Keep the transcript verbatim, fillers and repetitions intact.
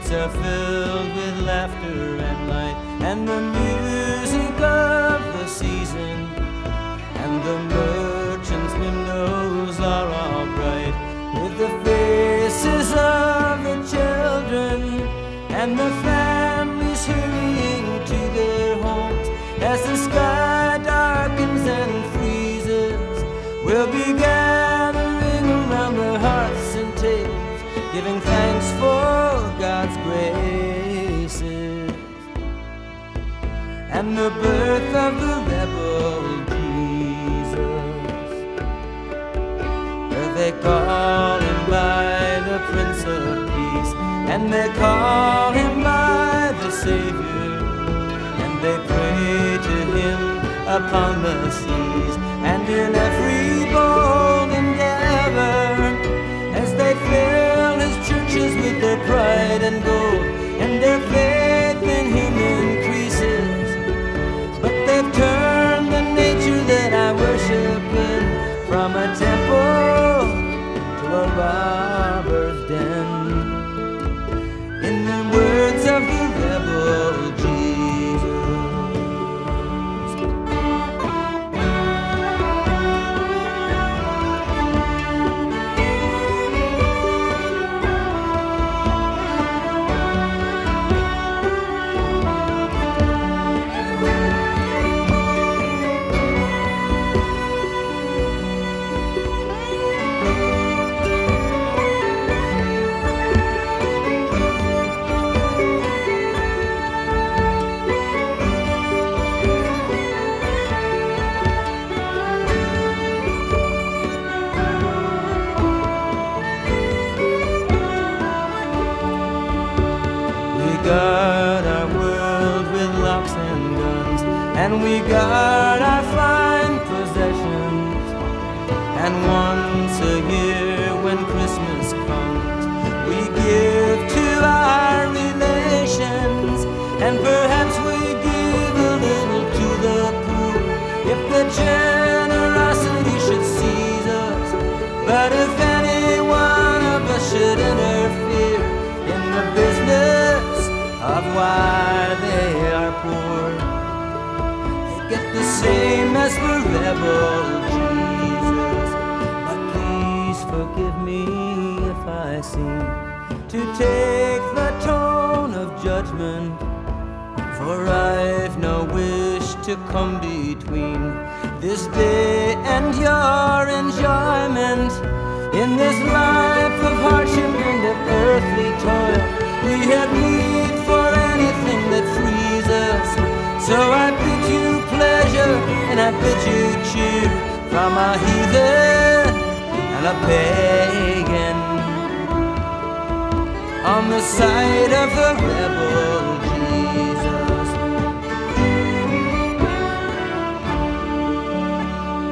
streets are filled with laughter and light, and the music of the season, and the merchants' windows are all bright with the faces of the children and the families hurrying to their homes. As the sky darkens and freezes, we'll be gathering around the hearths and tables, giving thanks for God's graces and the birth of the rebel Jesus. They call him by the Prince of Peace, and they call him by the Savior, and they pray to him upon the seas and in every bold endeavor, as they fill his churches with their pride and gold, and their faith in him increases. But they've turned the nature that I worship in from a temple to a robber's den. In the words of the rebel Jesus, guard our world with locks and guns, and we guard our fine possessions. And once a year when Christmas comes, we give to our relations, and perhaps we give a little to the poor, if the generosity should seize us. But if any one of us should interfere in the business of why they are poor, they get the same as the rebel Jesus. But please forgive me if I seem to take the tone of judgment, for I've no wish to come between this day and your enjoyment. In this life of hardship and of earthly toil, we have need for anything that frees us. So I bid you pleasure and I bid you cheer from a heathen and a pagan, on the side of the rebel Jesus.